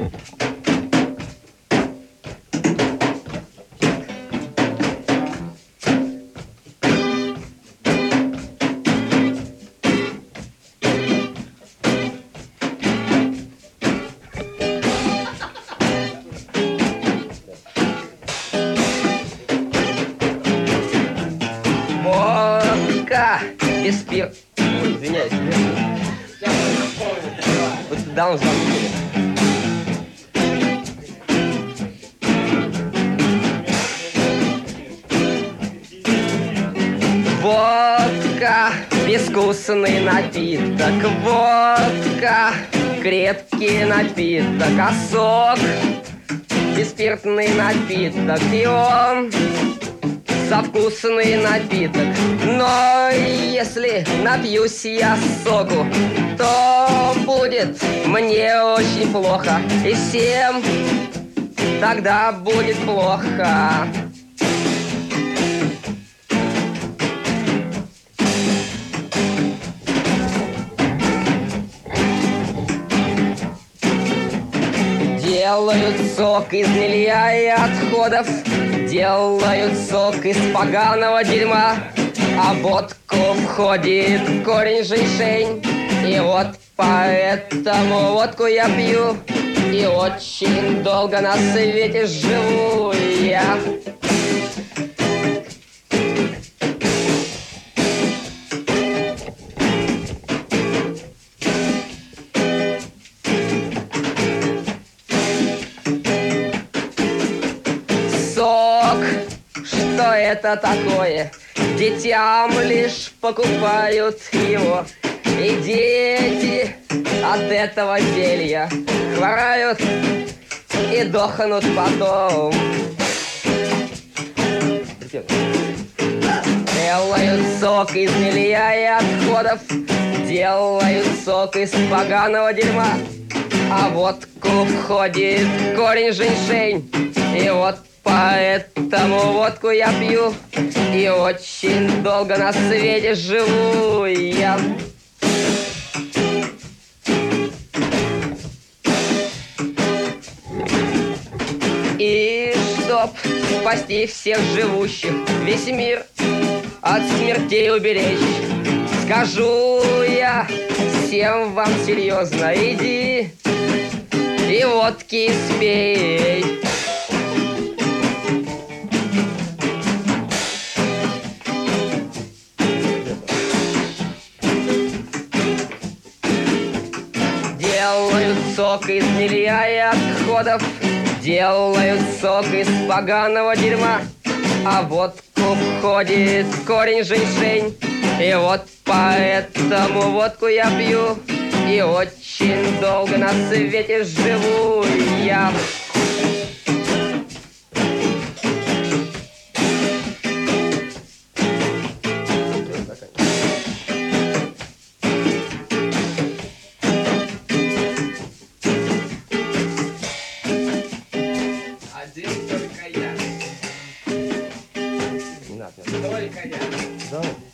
Водка без спирта. Извиняюсь. Вот даун забыли. Водка безвкусный напиток. Водка крепкий напиток. А сок бесспиртный напиток. И он совкусный напиток. Но если напьюсь я соку, то будет мне очень плохо. И всем тогда будет плохо. Делают сок из гнилья и отходов, делают сок из поганого дерьма, а в водку входит корень женьшень. И вот поэтому водку я пью, и очень долго на свете живу я. Сок, что это такое? Детям лишь покупают его. И дети от этого зелья хворают и дохнут потом. Делают сок из гнилья и отходов, делают сок из поганого дерьма, а в водку входит корень женьшень. И вот поэтому водку я пью, и очень долго на свете живу я. И чтоб спасти всех живущих, весь мир от смертей уберечь, скажу я всем вам серьезно: иди и водки спей. Делают сок из гнилья и отходов, делают сок из поганого дерьма, а в водку входит корень женьшень. И вот поэтому водку я пью, и очень долго на свете живу я. Один только я. Не надо. Только я. Давай.